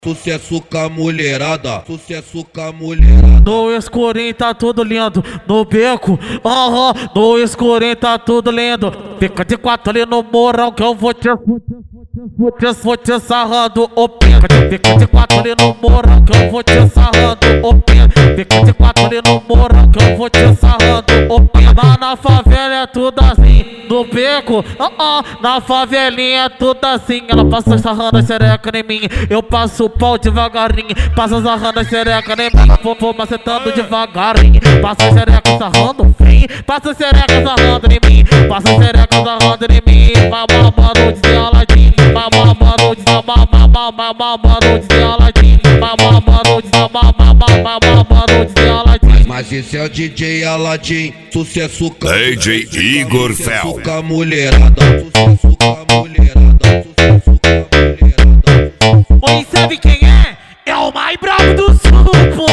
Sucesso com a mulherada, sucesso com a mulherada. No escurinho tá tudo lindo, no beco, no escurinho tá tudo lindo. Fica de quatro ali no morão que eu vou te sarrando o pica. Fica de quatro ali no morão que eu vou te sarrando o pica. Fica de quatro ali no morão que eu vou te sarrando o pica. Na favela é tudo assim, no beco, na favelinha é tudo assim. Ela passa sarrando a xereca em mim, eu passo o pau devagarinho. Passa sarrando a xereca em mim, vou macetando devagarinho. Passa a xereca sarrando, vem. Passa a xereca sarrando em mim, passa a xereca sarrando em mim. Mamamaro de Aladim, mamamaro de mamamaro de Aladim, mamamaro de Aladim. Mas esse é o DJ Aladim, sucesso com DJ Igor Fel. com a mulherada, sucesso com a mulherada, sucesso com a mulherada. Oi, sabe quem é? É o mais brabo do sul, pô.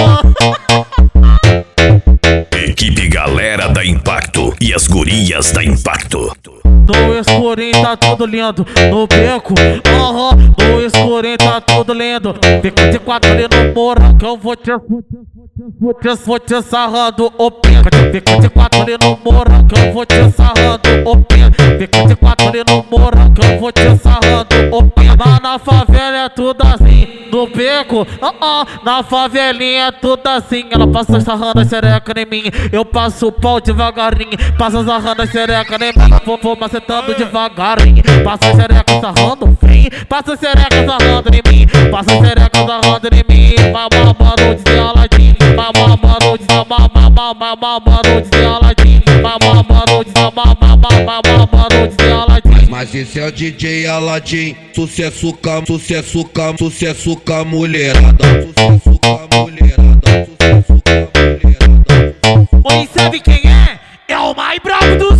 Equipe Galera da Impacto e as gurias da Impacto. No escurinho tá tudo lindo, no beco, no escurinho tá tudo lindo. Fica de quatro ali no morão que eu vou te sarrando o pica. Fica de quatro ali no morão que eu vou te sarrando o pica. Fica de quatro ali no morão que eu vou te sarrando o pica. Na favela é tudo assim, no beco, na favelinha é tudo assim. Ela passa sarrando a xereca em mim, eu passo o pau devagarinho. Passa sarrando a xereca em mim, vou macetando devagarinho. Passa a xereca sarrando, vem. Passa a xereca sarrando em mim, passa a xereca sarrando em mim. Mamamaro de Aladim, mamamaro de Aladim, mamamaro de Aladim. Mas esse é o DJ Aladim, sucesso com a mulherada, sucesso com a mulherada, sucesso com a mulherada. Oi, sabe quem é? É o mais brabo do